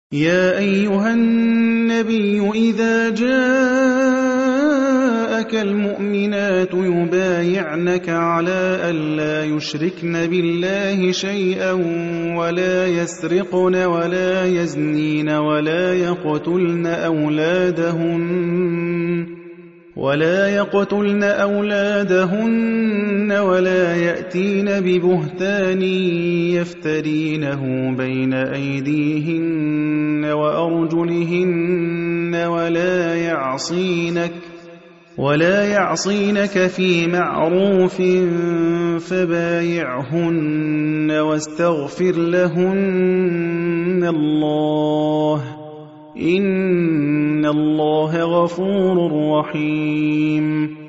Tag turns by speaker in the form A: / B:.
A: يا أيها النبي إذا جاءك المؤمنات يبايعنك على ألا يشركن بالله شيئا ولا يسرقن ولا يزنين ولا يقتلن أولادهن ولا يأتين ببهتان يفترينه بين أيديهن وأرجلهن ولا يعصينك في معروف فبايعهن واستغفر لهن الله إن الله غفور رحيم